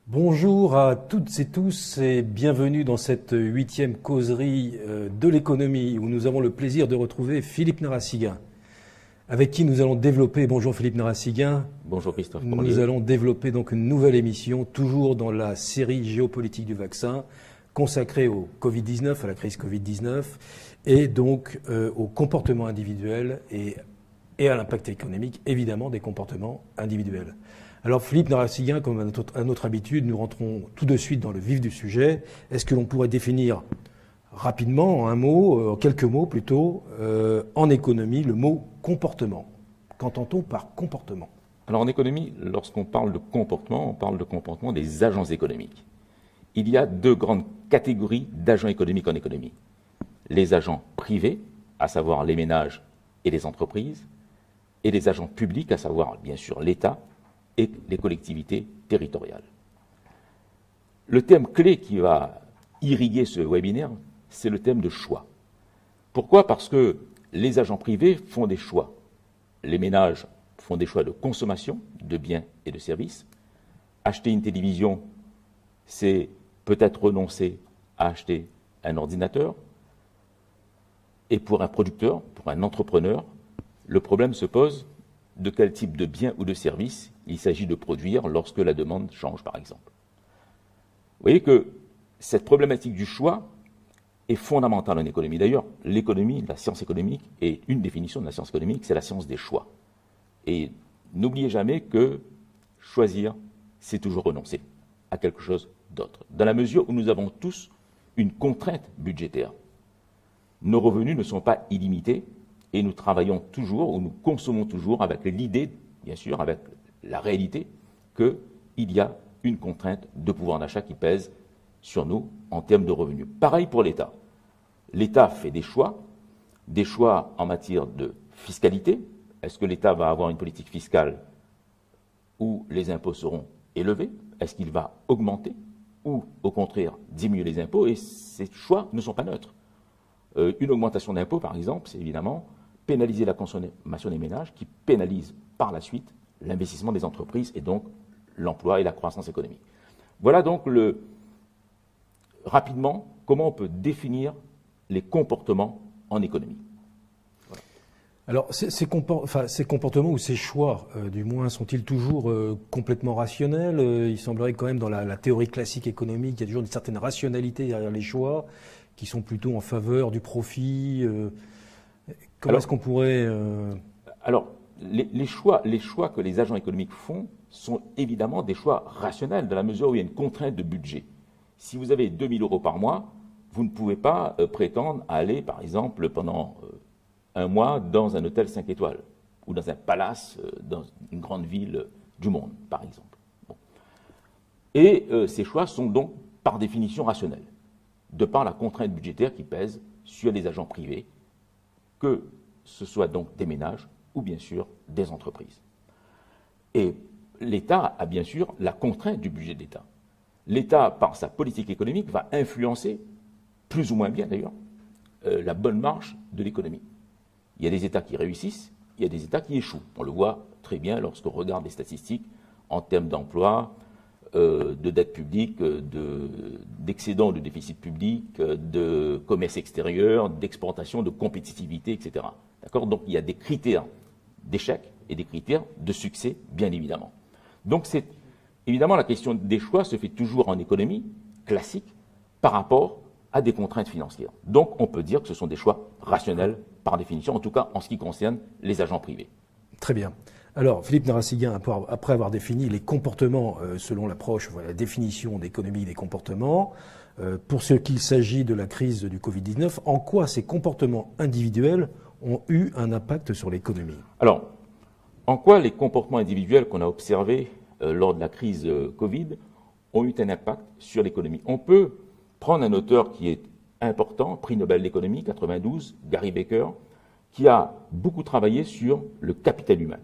Bonjour à toutes et tous et bienvenue dans cette 8e causerie de l'économie où nous avons le plaisir de retrouver Philippe Narassiguin, avec qui nous allons développer, bonjour Philippe Narassiguin. Bonjour Christophe Nous allons développer donc une nouvelle émission, toujours dans la série géopolitique du vaccin, consacrée au Covid-19, à la crise Covid-19, et donc au comportement individuel et à l'impact économique, évidemment, des comportements individuels. Alors Philippe Narassiguin, comme à notre habitude, nous rentrons tout de suite dans le vif du sujet. Est-ce que l'on pourrait définir rapidement, en un mot, quelques mots plutôt, en économie, le mot comportement? Qu'entend-on par comportement? Alors en économie, lorsqu'on parle de comportement, on parle de comportement des agents économiques. Il y a deux grandes catégories d'agents économiques en économie. Les agents privés, à savoir les ménages et les entreprises, et les agents publics, à savoir bien sûr l'État et les collectivités territoriales. Le thème clé qui va irriguer ce webinaire, c'est le thème de choix. Pourquoi? Parce que les agents privés font des choix. Les ménages font des choix de consommation de biens et de services. Acheter une télévision, c'est peut-être renoncer à acheter un ordinateur. Et pour un producteur, pour un entrepreneur, le problème se pose de quel type de biens ou de services il s'agit de produire lorsque la demande change, par exemple. Vous voyez que cette problématique du choix est fondamentale en économie. D'ailleurs, l'économie, la science économique, et une définition de la science économique, c'est la science des choix. Et n'oubliez jamais que choisir, c'est toujours renoncer à quelque chose d'autre. Dans la mesure où nous avons tous une contrainte budgétaire. Nos revenus ne sont pas illimités et nous travaillons toujours, ou nous consommons toujours avec l'idée, bien sûr, avec la réalité, qu'il y a une contrainte de pouvoir d'achat qui pèse sur nous en termes de revenus. Pareil pour l'État. L'État fait des choix en matière de fiscalité. Est-ce que l'État va avoir une politique fiscale où les impôts seront élevés? Est-ce qu'il va augmenter ou, au contraire, diminuer les impôts? Et ces choix ne sont pas neutres. Une augmentation d'impôts, par exemple, c'est évidemment pénaliser la consommation des ménages qui pénalise par la suite l'investissement des entreprises et donc l'emploi et la croissance économique. Voilà donc rapidement comment on peut définir les comportements en économie. Voilà. Alors ces comportements ou ces choix, du moins, sont-ils toujours complètement rationnels? Il semblerait quand même dans la théorie classique économique, il y a toujours une certaine rationalité derrière les choix qui sont plutôt en faveur du profit. Comment est-ce qu'on pourrait... Alors, les choix que les agents économiques font sont évidemment des choix rationnels, dans la mesure où il y a une contrainte de budget. Si vous avez 2 000 € par mois, vous ne pouvez pas prétendre à aller, par exemple, pendant un mois dans un hôtel 5 étoiles, ou dans un palace dans une grande ville du monde, par exemple. Bon. Et ces choix sont donc, par définition, rationnels, de par la contrainte budgétaire qui pèse sur les agents privés, que ce soit donc des ménages ou bien sûr des entreprises. Et l'État a bien sûr la contrainte du budget de l'État. L'État, par sa politique économique, va influencer, plus ou moins bien d'ailleurs, la bonne marche de l'économie. Il y a des États qui réussissent, il y a des États qui échouent. On le voit très bien lorsqu'on regarde les statistiques en termes d'emploi, de dette publique, d'excédent de déficit public, de commerce extérieur, d'exportation, de compétitivité, etc. D'accord? Donc il y a des critères d'échec et des critères de succès, bien évidemment. Donc c'est évidemment la question des choix se fait toujours en économie classique par rapport à des contraintes financières. Donc on peut dire que ce sont des choix rationnels par définition, en tout cas en ce qui concerne les agents privés. Très bien. Alors, Philippe Narassiguin, après avoir défini les comportements selon l'approche, la définition d'économie des comportements, pour ce qu'il s'agit de la crise du Covid-19, en quoi ces comportements individuels ont eu un impact sur l'économie? Alors, en quoi les comportements individuels qu'on a observés lors de la crise Covid ont eu un impact sur l'économie? On peut prendre un auteur qui est important, prix Nobel d'économie, 92, Gary Becker, qui a beaucoup travaillé sur le capital humain.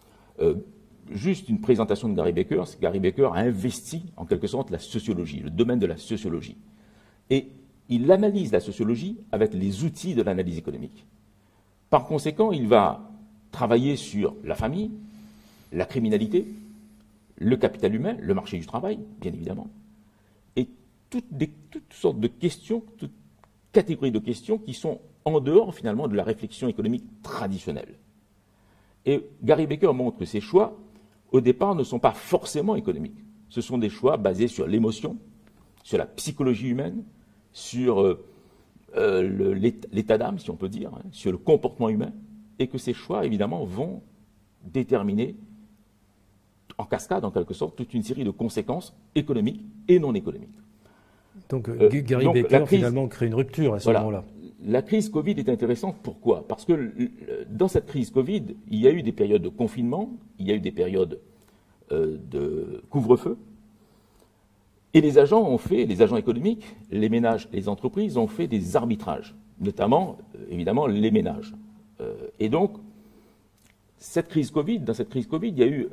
Juste une présentation de Gary Becker. Gary Becker a investi en quelque sorte la sociologie, le domaine de la sociologie. Et il analyse la sociologie avec les outils de l'analyse économique. Par conséquent, il va travailler sur la famille, la criminalité, le capital humain, le marché du travail, bien évidemment, et toutes sortes de questions, toutes catégories de questions qui sont en dehors finalement de la réflexion économique traditionnelle. Et Gary Becker montre que ces choix, au départ, ne sont pas forcément économiques. Ce sont des choix basés sur l'émotion, sur la psychologie humaine, sur l'état d'âme, si on peut dire, hein, sur le comportement humain, et que ces choix, évidemment, vont déterminer, en cascade, en quelque sorte, toute une série de conséquences économiques et non économiques. Donc Gary Becker, finalement, crée une rupture à ce moment-là. La crise Covid est intéressante. Pourquoi? Parce que dans cette crise Covid, il y a eu des périodes de confinement, il y a eu des périodes de couvre-feu, et les agents économiques, les ménages, les entreprises ont fait des arbitrages, notamment, évidemment, les ménages. Et donc, dans cette crise Covid, il y a eu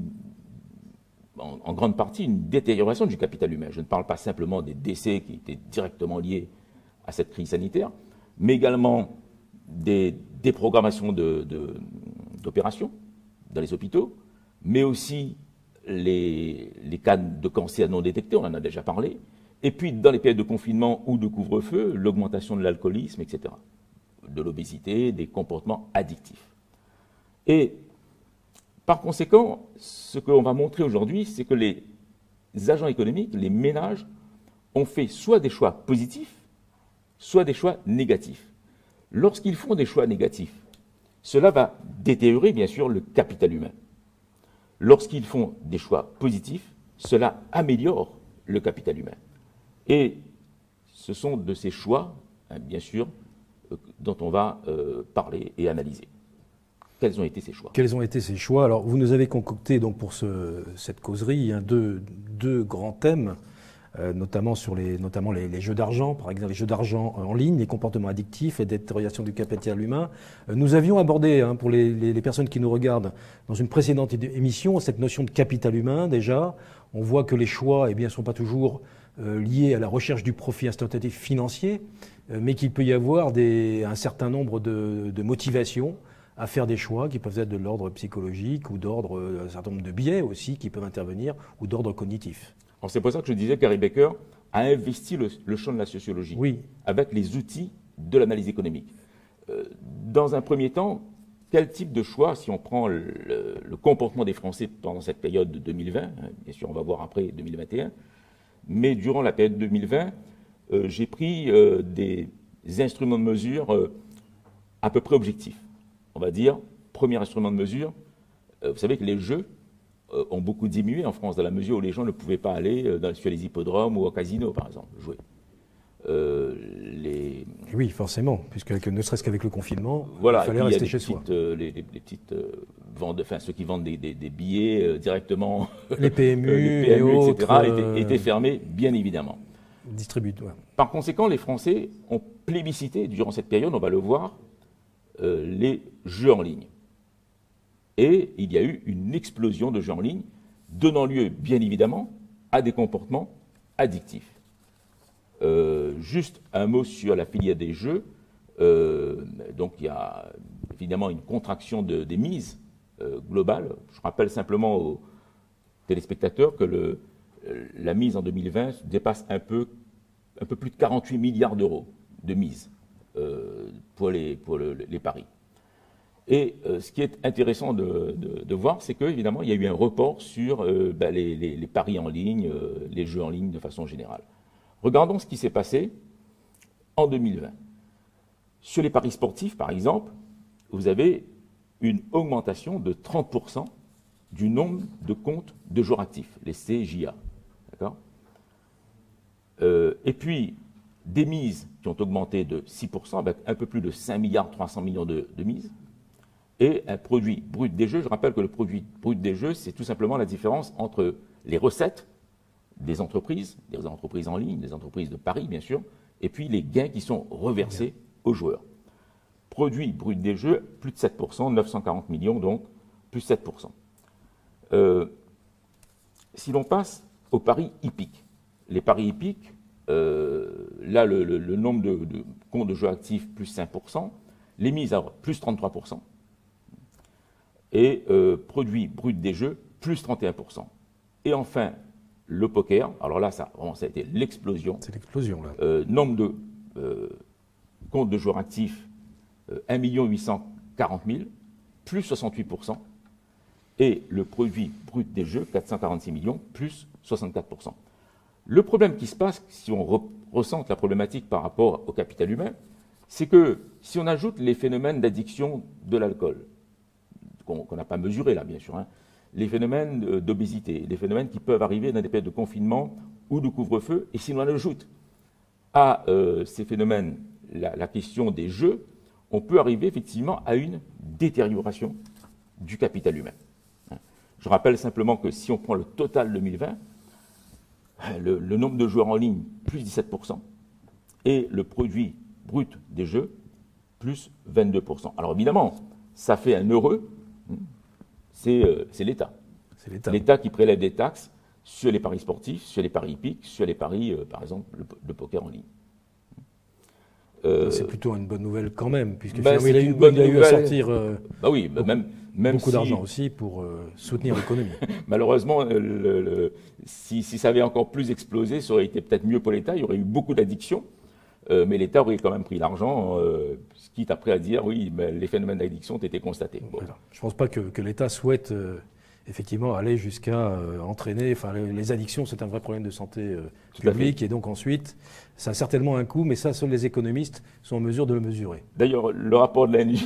en grande partie une détérioration du capital humain. Je ne parle pas simplement des décès qui étaient directement liés à cette crise sanitaire, mais également des déprogrammations d'opérations dans les hôpitaux, mais aussi les cas de cancer non détectés, on en a déjà parlé, et puis dans les périodes de confinement ou de couvre-feu, l'augmentation de l'alcoolisme, etc., de l'obésité, des comportements addictifs. Et par conséquent, ce qu'on va montrer aujourd'hui, c'est que les agents économiques, les ménages, ont fait soit des choix positifs, soit des choix négatifs. Lorsqu'ils font des choix négatifs, cela va détériorer, bien sûr, le capital humain. Lorsqu'ils font des choix positifs, cela améliore le capital humain. Et ce sont de ces choix, hein, bien sûr, dont on va parler et analyser. Quels ont été ces choix? Quels ont été ces choix? Alors, vous nous avez concocté donc pour cette causerie deux grands thèmes, notamment les jeux d'argent, par exemple les jeux d'argent en ligne, les comportements addictifs et détérioration du capital humain. Nous avions abordé, pour les personnes qui nous regardent, dans une précédente émission, cette notion de capital humain déjà. On voit que les choix ne sont pas toujours liés à la recherche du profit instantané financier, mais qu'il peut y avoir un certain nombre de motivations à faire des choix qui peuvent être de l'ordre psychologique ou d'ordre, un certain nombre de biais aussi qui peuvent intervenir, ou d'ordre cognitif. C'est pour ça que je disais que Gary Becker a investi le champ de la sociologie, oui, avec les outils de l'analyse économique. Dans un premier temps, quel type de choix, si on prend le comportement des Français pendant cette période de 2020, hein, bien sûr on va voir après 2021, mais durant la période 2020, j'ai pris des instruments de mesure à peu près objectifs. On va dire, premier instrument de mesure, vous savez que les jeux ont beaucoup diminué en France, dans la mesure où les gens ne pouvaient pas aller sur les hippodromes ou au casino, par exemple, jouer. Oui, forcément, puisque ne serait-ce qu'avec le confinement, voilà, il fallait rester chez soi. Les petites ventes, enfin ceux qui vendent des billets directement, les PMU, et autres, etc., étaient fermés, bien évidemment. Distributeurs. Par conséquent, les Français ont plébiscité, durant cette période, on va le voir, les jeux en ligne. Et il y a eu une explosion de jeux en ligne, donnant lieu, bien évidemment, à des comportements addictifs. Juste un mot sur la filière des jeux. Donc il y a évidemment une contraction des mises globales. Je rappelle simplement aux téléspectateurs que la mise en 2020 dépasse un peu plus de 48 milliards d'euros de mise pour les paris. Et ce qui est intéressant de voir, c'est qu'évidemment, il y a eu un report sur les paris en ligne, les jeux en ligne de façon générale. Regardons ce qui s'est passé en 2020. Sur les paris sportifs, par exemple, vous avez une augmentation de 30% du nombre de comptes de joueurs actifs, les CJA. D'accord ? Et puis, des mises qui ont augmenté de 6%, avec un peu plus de 5 milliards 300 millions de mises, et un produit brut des jeux. Je rappelle que le produit brut des jeux, c'est tout simplement la différence entre les recettes des entreprises en ligne, des entreprises de paris, bien sûr, et puis les gains qui sont reversés aux joueurs. Produit brut des jeux, plus de 7%, 940 millions, donc plus 7%. Si l'on passe aux paris hippiques, les paris hippiques, là, le nombre de comptes de jeux actifs, plus 5%, les mises, alors, plus 33%, et produit brut des jeux, plus 31%. Et enfin, le poker. Alors là, ça a été l'explosion. C'est l'explosion, là. Nombre de comptes de joueurs actifs, 1 840 000, plus 68%. Et le produit brut des jeux, 446 millions, plus 64%. Le problème qui se passe, si on ressent la problématique par rapport au capital humain, c'est que si on ajoute les phénomènes d'addiction de l'alcool, qu'on n'a pas mesurés là, bien sûr, hein, les phénomènes d'obésité, les phénomènes qui peuvent arriver dans des périodes de confinement ou de couvre-feu, et si on ajoute à ces phénomènes la question des jeux, on peut arriver effectivement à une détérioration du capital humain. Je rappelle simplement que si on prend le total 2020, le nombre de joueurs en ligne, plus 17%, et le produit brut des jeux, plus 22%. Alors évidemment, ça fait un heureux, c'est l'État. C'est l'État qui prélève des taxes sur les paris sportifs, sur les paris hippiques, sur les paris, par exemple, le poker en ligne. C'est plutôt une bonne nouvelle quand même, puisque finalement, il a eu à sortir même beaucoup d'argent aussi pour soutenir l'économie. Malheureusement, si ça avait encore plus explosé, ça aurait été peut-être mieux pour l'État, il y aurait eu beaucoup d'addictions, mais l'État aurait quand même pris l'argent, quitte après à dire, oui, mais les phénomènes d'addiction ont été constatés. Bon. Voilà. Je ne pense pas que l'État souhaite effectivement aller jusqu'à entraîner, enfin les addictions, c'est un vrai problème de santé publique, et donc ensuite, ça a certainement un coût, mais ça, seuls les économistes sont en mesure de le mesurer. D'ailleurs, le rapport de l'ANJ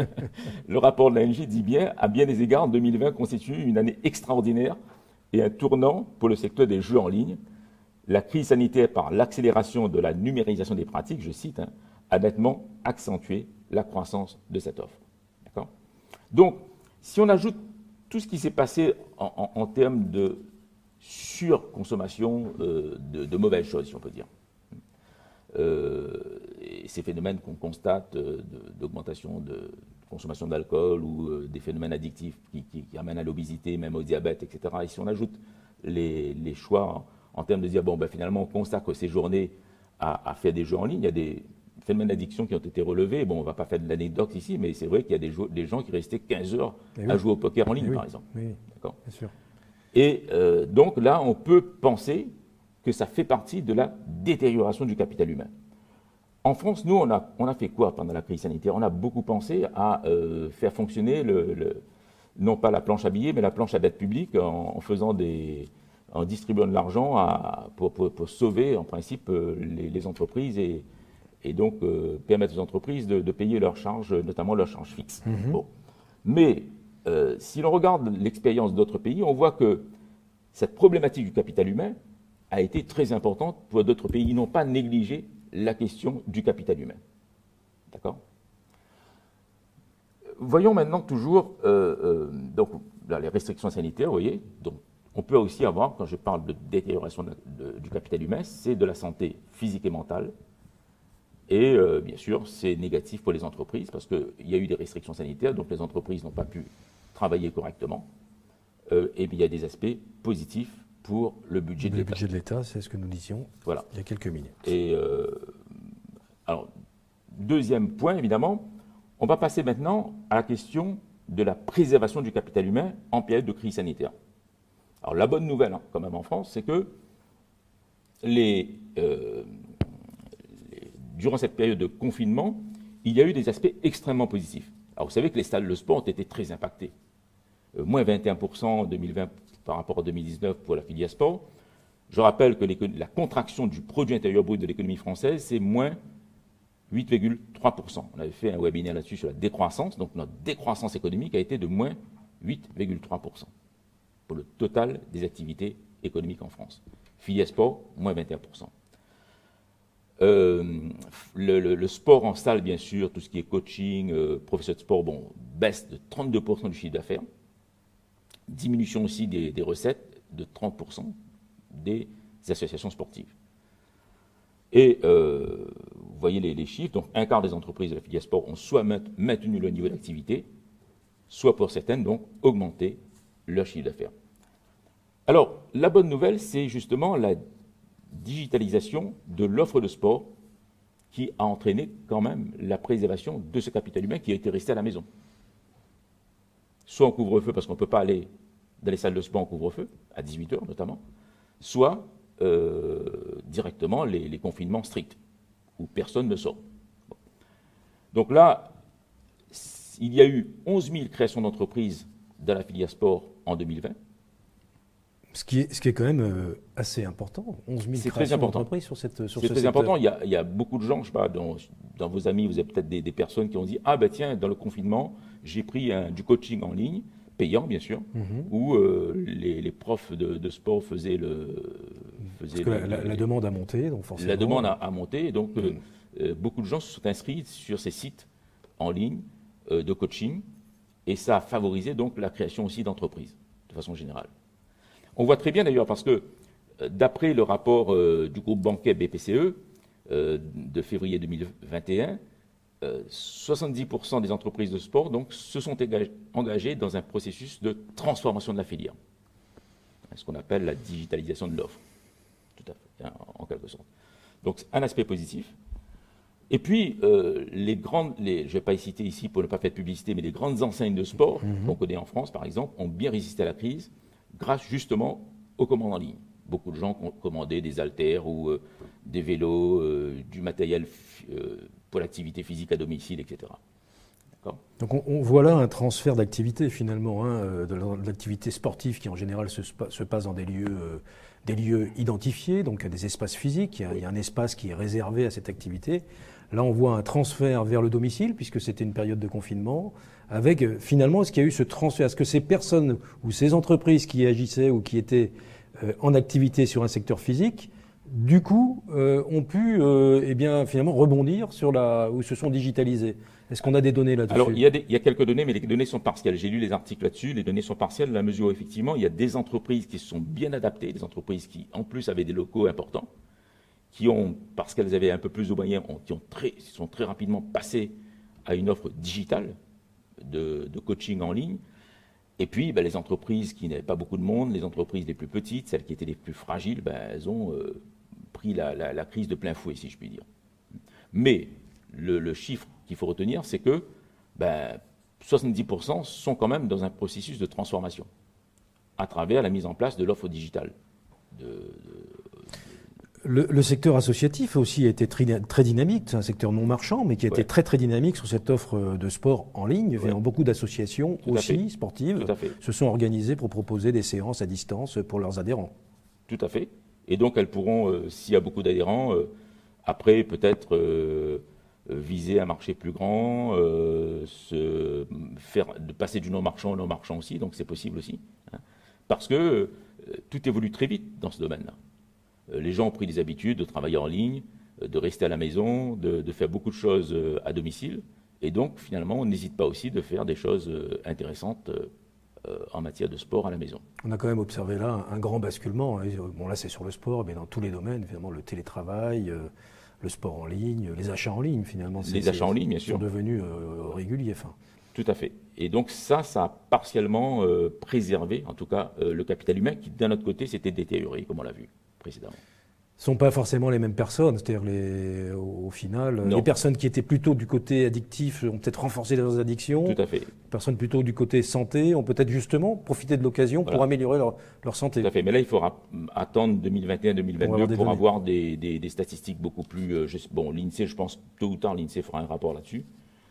dit bien, à bien des égards, 2020 constitue une année extraordinaire et un tournant pour le secteur des jeux en ligne. La crise sanitaire, par l'accélération de la numérisation des pratiques, je cite, hein, a nettement accentué la croissance de cette offre. D'accord ? Donc, si on ajoute tout ce qui s'est passé en termes de surconsommation de mauvaises choses, si on peut dire, et ces phénomènes qu'on constate d'augmentation de consommation d'alcool ou des phénomènes addictifs qui amènent à l'obésité, même au diabète, etc. Et si on ajoute les choix en termes de dire, bon, ben, finalement, on consacre ces journées à faire des jeux en ligne, il y a des phénomènes d'addiction qui ont été relevés. Bon, on ne va pas faire de l'anecdote ici, mais c'est vrai qu'il y a des gens qui restaient 15 heures à jouer au poker en ligne, par exemple. Oui, d'accord. Bien sûr. Et donc là, on peut penser que ça fait partie de la détérioration du capital humain. En France, nous, on a fait quoi pendant la crise sanitaire? On a beaucoup pensé à faire fonctionner non pas la planche à billets, mais la planche à dette publique en distribuant de l'argent pour sauver, en principe, les entreprises et donc permettre aux entreprises de payer leurs charges, notamment leurs charges fixes. Mmh. Bon. Mais si l'on regarde l'expérience d'autres pays, on voit que cette problématique du capital humain a été très importante pour d'autres pays. Ils n'ont pas négligé la question du capital humain. D'accord ? Voyons maintenant toujours donc, là, les restrictions sanitaires, vous voyez. Donc, on peut aussi avoir, quand je parle de détérioration du capital humain, c'est de la santé physique et mentale. Et bien sûr, c'est négatif pour les entreprises parce qu'il y a eu des restrictions sanitaires, donc les entreprises n'ont pas pu travailler correctement. Et puis il y a des aspects positifs pour le budget de l'État. Le budget de l'État, c'est ce que nous disions il y a quelques minutes. Et alors, deuxième point, évidemment, on va passer maintenant à la question de la préservation du capital humain en période de crise sanitaire. Alors la bonne nouvelle, hein, quand même en France, c'est que durant cette période de confinement, il y a eu des aspects extrêmement positifs. Alors vous savez que les salles de sport ont été très impactées. Moins 21% en 2020 par rapport à 2019 pour la filière sport. Je rappelle que la contraction du produit intérieur brut de l'économie française, c'est moins 8,3%. On avait fait un webinaire là-dessus sur la décroissance. Donc notre décroissance économique a été de moins 8,3% pour le total des activités économiques en France. Filière sport, moins 21%. Le sport en salle, bien sûr, tout ce qui est coaching, professeur de sport, bon, baisse de 32% du chiffre d'affaires. Diminution aussi des recettes de 30% des associations sportives. Et vous voyez les chiffres, donc un quart des entreprises de la filière sport ont soit maintenu le niveau d'activité, soit pour certaines, donc, augmenté leur chiffre d'affaires. Alors, la bonne nouvelle, c'est justement la digitalisation de l'offre de sport qui a entraîné quand même la préservation de ce capital humain qui a été resté à la maison. Soit en couvre-feu parce qu'on ne peut pas aller dans les salles de sport en couvre-feu, à 18 h notamment, soit directement les confinements stricts, où personne ne sort. Bon. Donc là, il y a eu 11 000 créations d'entreprises dans la filière sport en 2020. Ce qui est quand même assez important, 11 000 créations d'entreprises sur cette sur C'est très important. Il y a beaucoup de gens, je sais pas, dans vos amis, vous avez peut-être des personnes qui ont dit « Ah ben tiens, dans le confinement, j'ai pris du coaching en ligne, payant bien sûr, où les profs de sport faisaient la demande a monté, donc forcément. La demande a monté, et donc beaucoup de gens se sont inscrits sur ces sites en ligne de coaching, et ça a favorisé donc la création aussi d'entreprises, de façon générale. On voit très bien d'ailleurs, parce que d'après le rapport du groupe bancaire BPCE de février 2021, 70% des entreprises de sport donc, se sont engagées dans un processus de transformation de la filière, ce qu'on appelle la digitalisation de l'offre, tout à fait, en quelque sorte. Donc un aspect positif. Et puis, je ne vais pas y citer ici pour ne pas faire de publicité, mais les grandes enseignes de sport qu'on connaît en France, par exemple, ont bien résisté à la crise grâce justement aux commandes en ligne. Beaucoup de gens ont commandé des haltères ou des vélos, du matériel pour l'activité physique à domicile, etc. Donc on voit là un transfert d'activité finalement, de l'activité sportive qui en général se passe dans des lieux identifiés, donc des espaces physiques. Il y a un espace qui est réservé à cette activité. Là, on voit un transfert vers le domicile, puisque c'était une période de confinement, avec finalement, est-ce qu'il y a eu ce transfert? Est-ce que ces personnes ou ces entreprises qui agissaient ou qui étaient en activité sur un secteur physique, du coup, ont pu finalement rebondir ou se sont digitalisées? Est-ce qu'on a des données là-dessus? Alors, il y a quelques données, mais les données sont partielles. J'ai lu les articles là-dessus, les données sont partielles, à la mesure où, effectivement, il y a des entreprises qui se sont bien adaptées, des entreprises qui, en plus, avaient des locaux importants, qui ont, parce qu'elles avaient un peu plus de moyens, sont très rapidement passées à une offre digitale de coaching en ligne. Et puis, les entreprises qui n'avaient pas beaucoup de monde, les entreprises les plus petites, celles qui étaient les plus fragiles, elles ont pris la crise de plein fouet, si je puis dire. Mais le chiffre qu'il faut retenir, c'est que 70% sont quand même dans un processus de transformation à travers la mise en place de l'offre digitale. Le secteur associatif aussi a été très dynamique. C'est un secteur non marchand, mais qui a été très très dynamique sur cette offre de sport en ligne. Beaucoup d'associations aussi sportives se sont organisées pour proposer des séances à distance pour leurs adhérents. Tout à fait. Et donc elles pourront, s'il y a beaucoup d'adhérents, après peut-être viser un marché plus grand, de passer du non marchand au non marchand aussi. Donc c'est possible aussi, parce que tout évolue très vite dans ce domaine-là. Les gens ont pris des habitudes de travailler en ligne, de rester à la maison, de faire beaucoup de choses à domicile. Et donc, finalement, on n'hésite pas aussi de faire des choses intéressantes en matière de sport à la maison. On a quand même observé là un grand basculement. Bon, là, c'est sur le sport, mais dans tous les domaines, finalement, le télétravail, le sport en ligne, les achats en ligne, finalement. Les achats en ligne, bien sûr. Sont devenus réguliers. Tout à fait. Et donc, ça a partiellement préservé, en tout cas, le capital humain qui, d'un autre côté, s'était détérioré, comme on l'a vu précédemment. Ce ne sont pas forcément les mêmes personnes, c'est-à-dire au final, les personnes qui étaient plutôt du côté addictif ont peut-être renforcé leurs addictions. Tout à fait. Les personnes plutôt du côté santé ont peut-être justement profité de l'occasion pour améliorer leur santé. Tout à fait, mais là il faudra attendre 2021-2022 pour avoir des statistiques beaucoup plus... l'INSEE, je pense, tôt ou tard, l'INSEE fera un rapport là-dessus.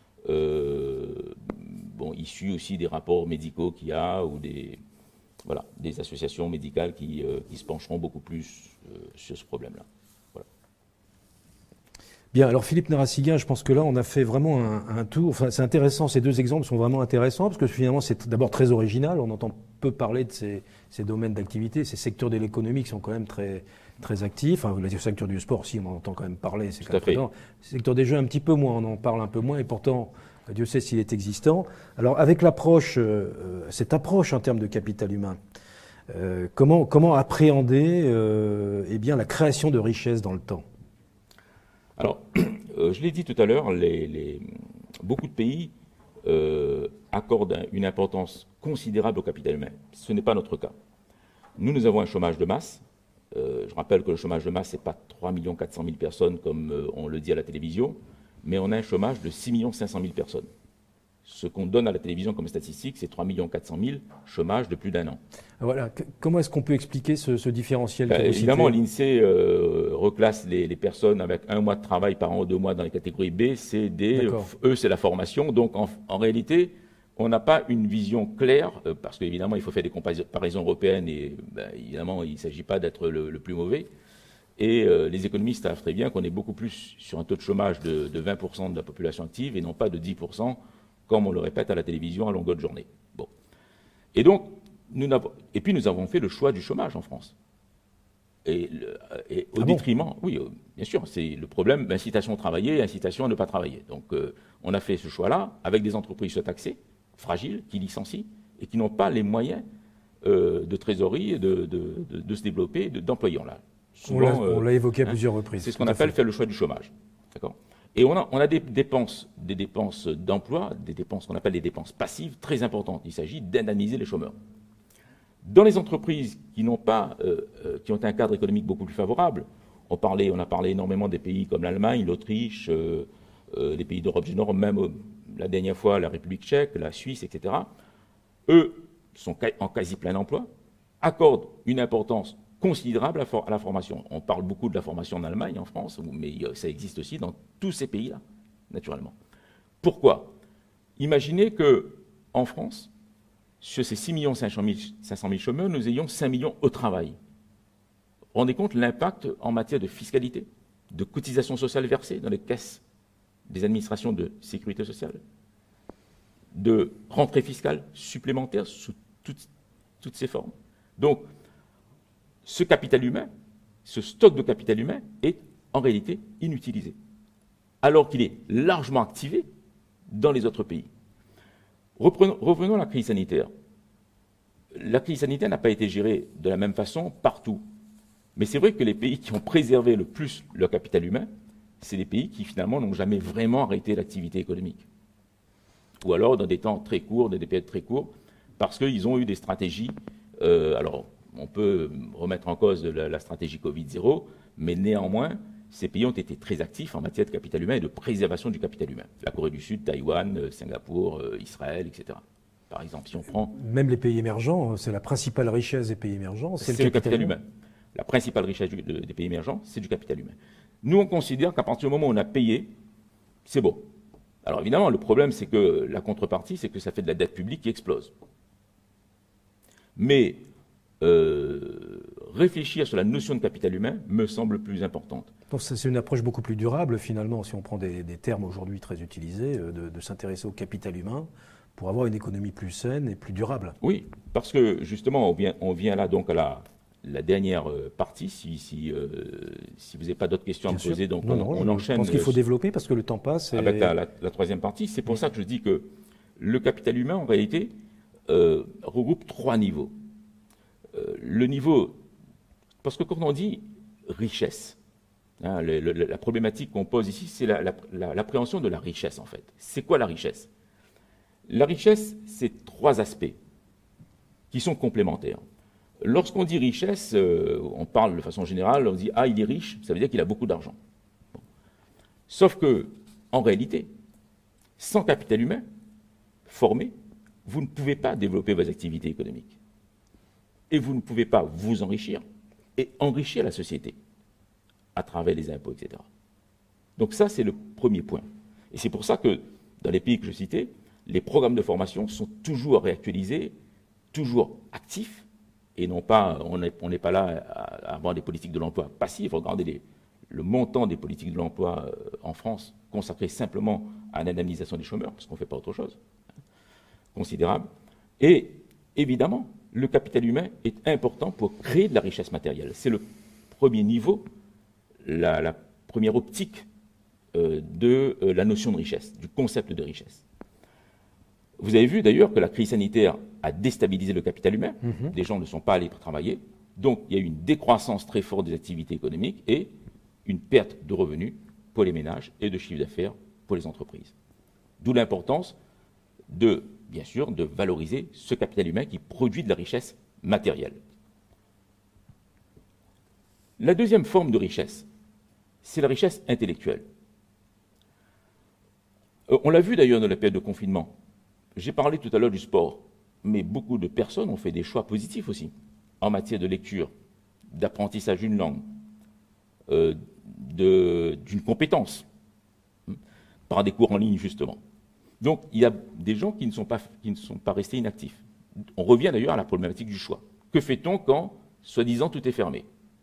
Issu aussi des rapports médicaux qu'il y a, ou des associations médicales qui se pencheront beaucoup plus sur ce problème-là. Voilà. Bien, alors Philippe Narassiguin, je pense que là on a fait vraiment un tour. Enfin, c'est intéressant, ces deux exemples sont vraiment intéressants parce que finalement c'est d'abord très original. On entend peu parler de ces domaines d'activité, ces secteurs de l'économie qui sont quand même très, très actifs. Enfin, le secteur du sport, si on en entend quand même parler, c'est quand même présent. Le secteur des jeux, un petit peu moins, on en parle un peu moins et pourtant, Dieu sait s'il est existant. Alors avec cette approche en termes de capital humain, comment appréhender la création de richesse dans le temps? Alors, je l'ai dit tout à l'heure, beaucoup de pays accordent une importance considérable au capital humain. Ce n'est pas notre cas. Nous avons un chômage de masse. Je rappelle que le chômage de masse, ce n'est pas 3 400 000 personnes comme on le dit à la télévision, mais on a un chômage de 6 500 000 personnes Ce qu'on donne à la télévision comme statistique, c'est 3 400 000 chômage de plus d'1 an. Voilà. Comment est-ce qu'on peut expliquer ce différentiel que vous Évidemment, citez? l'INSEE reclasse les personnes avec 1 mois de travail par an ou 2 mois dans les catégories B, C, D. Eux, c'est la formation. Donc, en réalité, on n'a pas une vision claire, parce qu'évidemment, il faut faire des comparaisons européennes et évidemment, il ne s'agit pas d'être le plus mauvais. Et les économistes savent très bien qu'on est beaucoup plus sur un taux de chômage de 20% de la population active et non pas de 10%, comme on le répète à la télévision à longueur de journée. Bon. Et donc, nous avons fait le choix du chômage en France. Et au détriment, oui, bien sûr, c'est le problème d'incitation à travailler et incitation à ne pas travailler. Donc, on a fait ce choix-là avec des entreprises surtaxées, fragiles, qui licencient et qui n'ont pas les moyens de trésorerie, de se développer, d'employer. On l'a évoqué à plusieurs reprises. C'est ce qu'on appelle faire le choix du chômage. D'accord ? Et on a des dépenses d'emploi, des dépenses qu'on appelle des dépenses passives très importantes. Il s'agit d'indemniser les chômeurs. Dans les entreprises qui n'ont pas, qui ont un cadre économique beaucoup plus favorable, on a parlé énormément des pays comme l'Allemagne, l'Autriche, les pays d'Europe du Nord, même la dernière fois la République tchèque, la Suisse, etc. Eux sont en quasi plein emploi, accordent une importance considérable à la formation. On parle beaucoup de la formation en Allemagne, en France, mais ça existe aussi dans tous ces pays-là, naturellement. Pourquoi ? Imaginez qu'en France, sur ces 6 500 000 chômeurs, nous ayons 5 millions au travail. Rendez compte l'impact en matière de fiscalité, de cotisations sociales versées dans les caisses des administrations de sécurité sociale, de rentrées fiscales supplémentaires sous toutes ces formes. Donc, ce capital humain, ce stock de capital humain est en réalité inutilisé, alors qu'il est largement activé dans les autres pays. Revenons à la crise sanitaire. La crise sanitaire n'a pas été gérée de la même façon partout. Mais c'est vrai que les pays qui ont préservé le plus leur capital humain, c'est les pays qui finalement n'ont jamais vraiment arrêté l'activité économique. Ou alors dans des temps très courts, dans des périodes très courtes, parce qu'ils ont eu des stratégies. Alors, on peut remettre en cause la stratégie Covid-0, mais néanmoins, ces pays ont été très actifs en matière de capital humain et de préservation du capital humain. La Corée du Sud, Taïwan, Singapour, Israël, etc. Par exemple, si on prend... Même les pays émergents, c'est la principale richesse des pays émergents, c'est le capital humain. La principale richesse des pays émergents, c'est du capital humain. Nous, on considère qu'à partir du moment où on a payé, c'est bon. Alors évidemment, le problème, c'est que la contrepartie, c'est que ça fait de la dette publique qui explose. Mais réfléchir sur la notion de capital humain me semble plus importante. Donc c'est une approche beaucoup plus durable, finalement, si on prend des termes aujourd'hui très utilisés, de s'intéresser au capital humain pour avoir une économie plus saine et plus durable. Oui, parce que justement, on vient là donc à la dernière partie, si vous n'avez pas d'autres questions à me poser, donc on enchaîne. Je pense qu'il faut développer parce que le temps passe. Avec la troisième partie, c'est pour ça que je dis que le capital humain, en réalité, regroupe 3 niveaux. Le niveau, parce que quand on dit richesse, hein, la problématique qu'on pose ici, c'est l'appréhension de la richesse, en fait. C'est quoi la richesse ? La richesse, c'est 3 aspects qui sont complémentaires. Lorsqu'on dit richesse, on parle de façon générale, on dit « Ah, il est riche », ça veut dire qu'il a beaucoup d'argent. Bon. Sauf que, en réalité, sans capital humain formé, vous ne pouvez pas développer vos activités économiques. Et vous ne pouvez pas vous enrichir et enrichir la société à travers les impôts, etc. Donc ça, c'est le premier point. Et c'est pour ça que, dans les pays que je citais, les programmes de formation sont toujours réactualisés, toujours actifs, et non pas, on n'est pas là à avoir des politiques de l'emploi passives. Regardez le montant des politiques de l'emploi en France consacré simplement à l'indemnisation des chômeurs, parce qu'on ne fait pas autre chose, considérable. Et évidemment, le capital humain est important pour créer de la richesse matérielle. C'est le premier niveau, la première optique de la notion de richesse, du concept de richesse. Vous avez vu d'ailleurs que la crise sanitaire a déstabilisé le capital humain. Les gens ne sont pas allés travailler. Donc il y a eu une décroissance très forte des activités économiques et une perte de revenus pour les ménages et de chiffre d'affaires pour les entreprises. D'où l'importance bien sûr, de valoriser ce capital humain qui produit de la richesse matérielle. La deuxième forme de richesse, c'est la richesse intellectuelle. On l'a vu d'ailleurs dans la période de confinement. j'ai parlé tout à l'heure du sport, mais beaucoup de personnes ont fait des choix positifs aussi, en matière de lecture, d'apprentissage d'une langue, d'une compétence, par des cours en ligne, justement. Donc, il y a des gens qui ne sont pas restés inactifs. On revient d'ailleurs à la problématique du choix. Que fait-on quand, soi-disant, tout est fermé?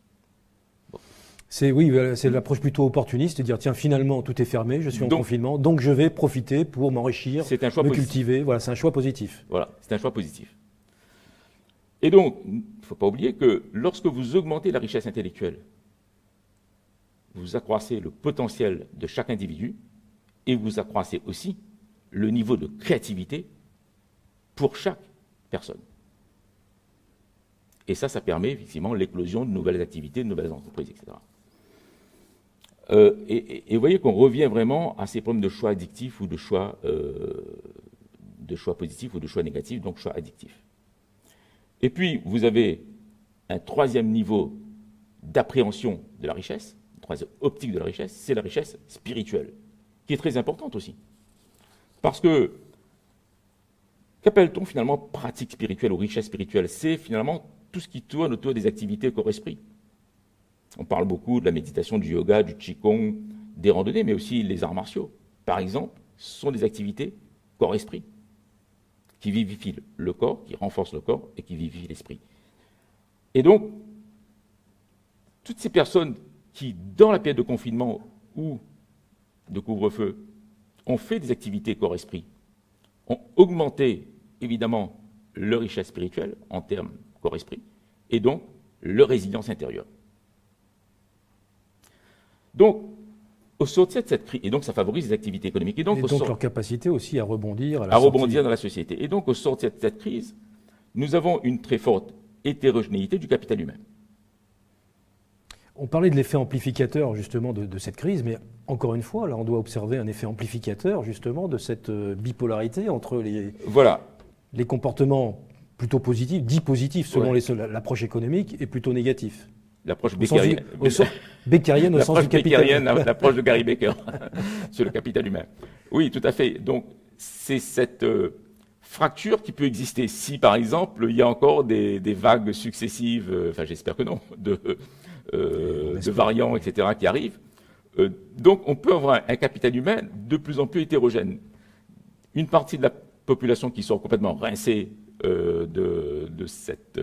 Oui, c'est l'approche plutôt opportuniste, de dire tiens, finalement, tout est fermé, je suis en confinement, donc je vais profiter pour m'enrichir, me cultiver. Voilà, c'est un choix positif. Voilà, c'est un choix positif. Et donc, il ne faut pas oublier que lorsque vous augmentez la richesse intellectuelle, vous accroissez le potentiel de chaque individu et vous accroissez aussi le niveau de créativité pour chaque personne. Et ça permet effectivement l'éclosion de nouvelles activités, de nouvelles entreprises, etc. Et vous voyez qu'on revient vraiment à ces problèmes de choix addictifs ou de choix positifs ou de choix négatifs, donc choix addictifs. Et puis, vous avez un troisième niveau d'appréhension de la richesse, une troisième optique de la richesse, c'est la richesse spirituelle, qui est très importante aussi. Parce que, qu'appelle-t-on finalement pratique spirituelle ou richesse spirituelle? C'est finalement tout ce qui tourne autour des activités corps-esprit. On parle beaucoup de la méditation, du yoga, du qigong, des randonnées, mais aussi les arts martiaux. Par exemple, ce sont des activités corps-esprit qui vivifient le corps, qui renforcent le corps et qui vivifient l'esprit. Et donc, toutes ces personnes qui, dans la période de confinement ou de couvre-feu, ont fait des activités corps-esprit, ont augmenté, évidemment, leur richesse spirituelle en termes corps-esprit, et donc leur résilience intérieure. Donc, au sortir de cette crise, et donc ça favorise les activités économiques. Et donc leur capacité aussi à rebondir rebondir dans la société. Et donc, au sortir de cette crise, nous avons une très forte hétérogénéité du capital humain. On parlait de l'effet amplificateur, justement, de cette crise, mais encore une fois, là, on doit observer un effet amplificateur, justement, de cette bipolarité entre les comportements plutôt positifs, dits positifs selon l'approche économique, et plutôt négatifs. L'approche bécarienne. Bécarienne au sens du capital humain. L'approche de Gary Becker sur le capital humain. Oui, tout à fait. Donc, c'est cette fracture qui peut exister si, par exemple, il y a encore des vagues successives, enfin j'espère que non, de variants, etc., qui arrivent. Donc, on peut avoir un capital humain de plus en plus hétérogène. Une partie de la population qui sort complètement rincée de cette...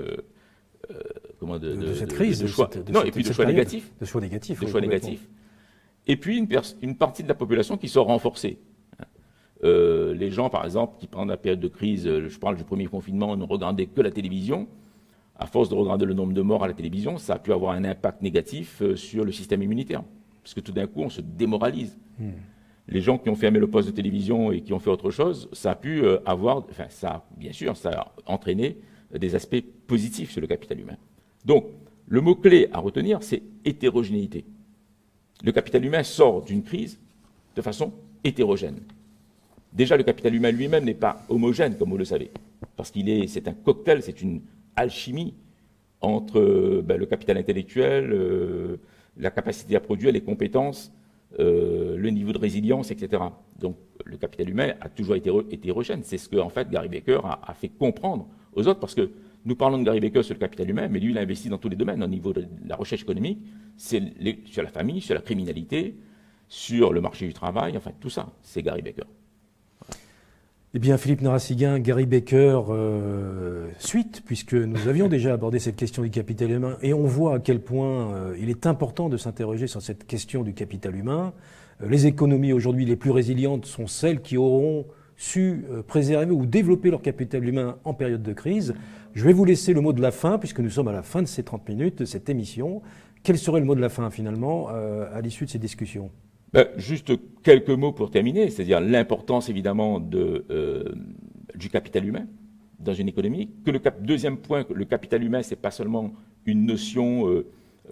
de cette crise, de choix, et puis de choix négatifs. De choix négatifs. De choix négatifs. Et puis une partie de la population qui sort renforcée. Les gens, par exemple, qui pendant la période de crise, je parle du premier confinement, ne regardaient que la télévision. À force de regarder le nombre de morts à la télévision, ça a pu avoir un impact négatif sur le système immunitaire. Parce que tout d'un coup, on se démoralise. Les gens qui ont fermé le poste de télévision et qui ont fait autre chose, ça a pu bien sûr, ça a entraîné des aspects positifs sur le capital humain. Donc, le mot-clé à retenir, c'est hétérogénéité. Le capital humain sort d'une crise de façon hétérogène. Déjà, le capital humain lui-même n'est pas homogène, comme vous le savez, parce c'est un cocktail, c'est une alchimie entre le capital intellectuel, la capacité à produire, les compétences, le niveau de résilience, etc. Donc, le capital humain a toujours été hétérogène. C'est ce que, en fait, Gary Becker a fait comprendre aux autres, parce que nous parlons de Gary Becker sur le capital humain, mais lui, il a investi dans tous les domaines. Au niveau de la recherche économique, c'est sur la famille, sur la criminalité, sur le marché du travail, enfin, tout ça, c'est Gary Becker. Eh bien, Philippe Narassiguin, Gary Becker, suite, puisque nous avions déjà abordé cette question du capital humain, et on voit à quel point il est important de s'interroger sur cette question du capital humain. Les économies aujourd'hui les plus résilientes sont celles qui auront su préserver ou développer leur capital humain en période de crise. Je vais vous laisser le mot de la fin, puisque nous sommes à la fin de ces 30 minutes, de cette émission. Quel serait le mot de la fin, finalement, à l'issue de ces discussions ? Juste quelques mots pour terminer, c'est-à-dire l'importance, évidemment, du capital humain dans une économie. Deuxième point, le capital humain, ce n'est pas seulement une notion,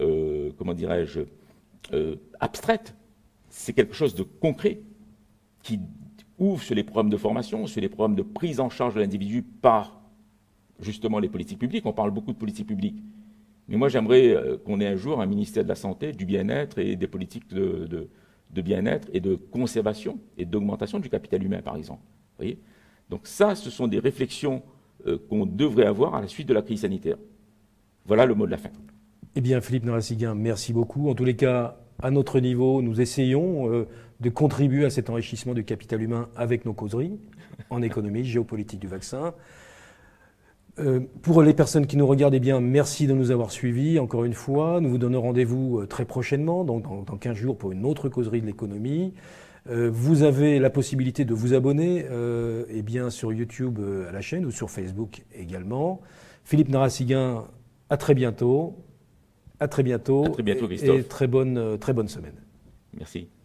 abstraite, c'est quelque chose de concret qui ouvre sur les programmes de formation, sur les programmes de prise en charge de l'individu par, justement, les politiques publiques. On parle beaucoup de politiques publiques. Mais moi, j'aimerais qu'on ait un jour un ministère de la Santé, du bien-être et des politiques de bien-être et de conservation et d'augmentation du capital humain, par exemple. Vous voyez ? Donc ça, ce sont des réflexions qu'on devrait avoir à la suite de la crise sanitaire. Voilà le mot de la fin. Eh bien, Philippe Narassiguin, merci beaucoup. En tous les cas, à notre niveau, nous essayons de contribuer à cet enrichissement du capital humain avec nos causeries en économie, géopolitique du vaccin. Pour les personnes qui nous regardent, eh bien, merci de nous avoir suivis. Encore une fois, nous vous donnons rendez-vous très prochainement, donc dans 15 jours, pour une autre causerie de l'économie. Vous avez la possibilité de vous abonner eh bien, sur YouTube à la chaîne ou sur Facebook également. Philippe Narassiguin, à très bientôt. À très bientôt. À très bientôt, Christophe. Et très bonne semaine. Merci.